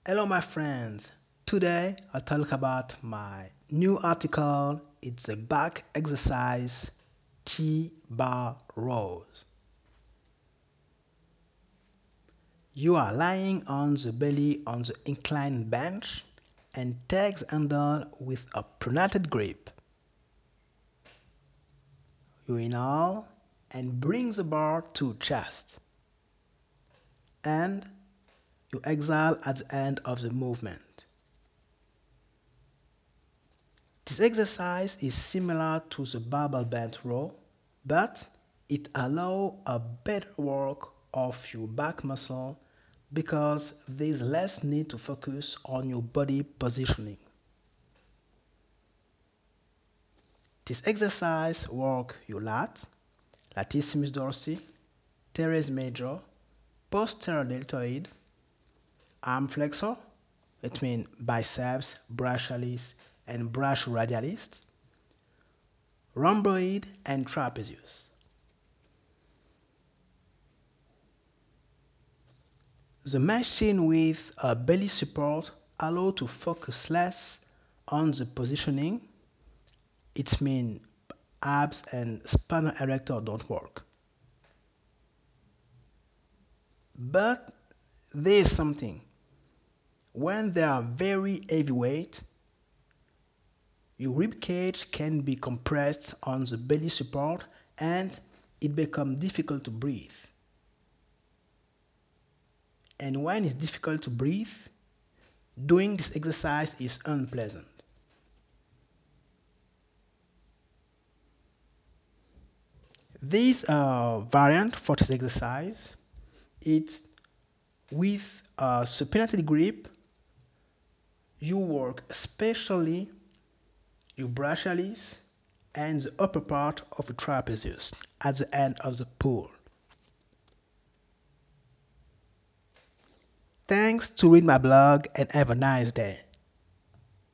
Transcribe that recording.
Hello, my friends. Today I'll talk about my new article. It's a back exercise T bar rows. You are lying on the belly on the inclined bench and legs handle with a pronated grip. You inhale and bring the bar to chest. And you exhale at the end of the movement. This exercise is similar to the barbell bent row, but it allows a better work of your back muscle because there's less need to focus on your body positioning. This exercise works your lat, latissimus dorsi, teres major, posterior deltoid, arm flexor, it means biceps, brachialis, and brachioradialis, rhomboid, and trapezius. The machine with a belly support allows to focus less on the positioning. It means abs and spinal erector don't work. But there is something. When they are very heavyweight, your rib cage can be compressed on the belly support and it becomes difficult to breathe. And when it's difficult to breathe, doing this exercise is unpleasant. This variant for this exercise, it's with a supinated grip. You work especially your brachialis and the upper part of the trapezius at the end of the pull. Thanks to read my blog and have a nice day.